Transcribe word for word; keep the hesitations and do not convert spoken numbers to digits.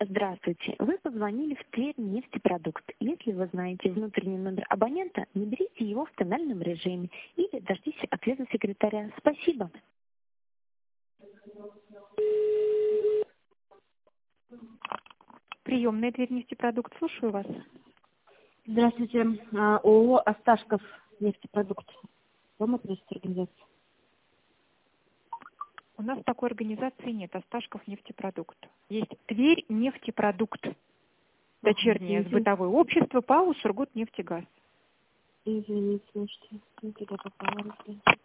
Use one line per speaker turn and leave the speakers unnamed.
Здравствуйте. Вы позвонили в Тверь нефтепродукт. Если вы знаете внутренний номер абонента, наберите его в тональном режиме или дождитесь ответа секретаря. Спасибо.
Приемная Тверь нефтепродукт. Слушаю вас.
Здравствуйте. А, ООО «Осташков нефтепродукт». Вам относится организация?
У нас такой организации нет. Осташков нефтепродукт. Есть Тверь нефтепродукт. Дочернее
Извините.
сбытовое общество ПАО «Сургутнефтегаз».
Извините, значит, не туда попала.